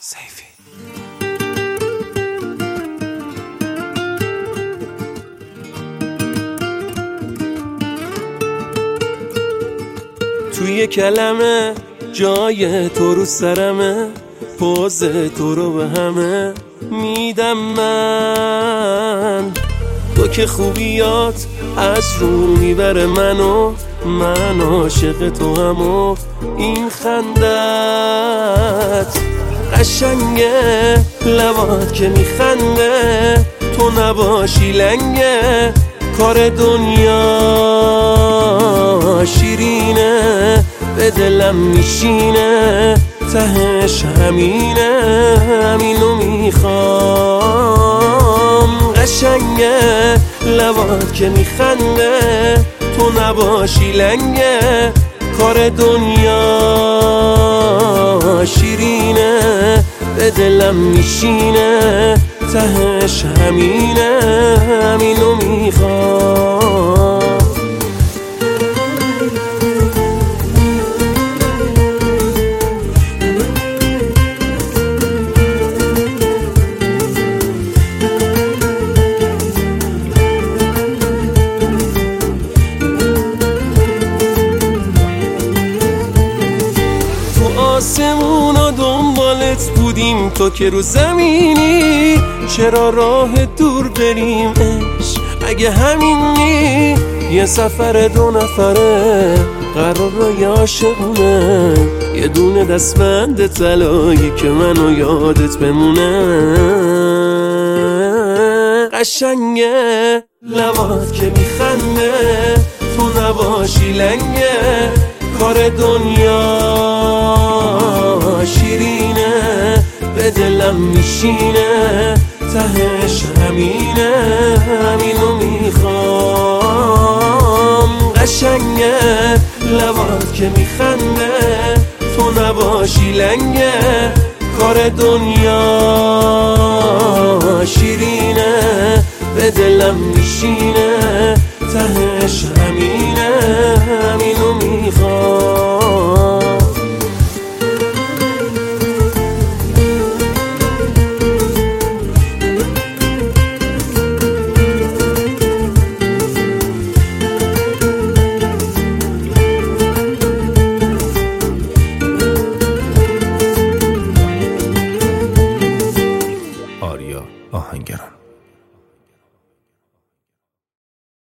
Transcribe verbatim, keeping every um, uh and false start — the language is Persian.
سیفی. توی کلمه جای تو رو سرمه، پوز تو رو به همه میدم من. تو که خوبیات از رو میبره منو، من عاشق تو هم و این خندت قشنگه، لبات که میخنده تو نباشی لنگه، کار دنیا شیرینه به دلم میشینه، تهش همینه همینو میخوام. قشنگه لبات که میخنده تو نباشی لنگه، کار دنیا شیرینه به دلم میشینه، تهش همینه همینو میخوام. آسمونا دنبالت بودیم تو که رو زمینی، چرا راه دور بریم عشق اگه همینی؟ یه سفر دو نفره قرار یه عاشقونه، یه دونه دستبند طلایی که منو یادت بمونه. قشنگه لبات که میخنده تو نباشی لنگه، کار دنیا شیرینه به دلم میشینه، تهش همینه همینو میخوام. قشنگه لبات که میخنده تو نباشی لنگه، کار دنیا شیرینه به دلم میشینه، تهش همینه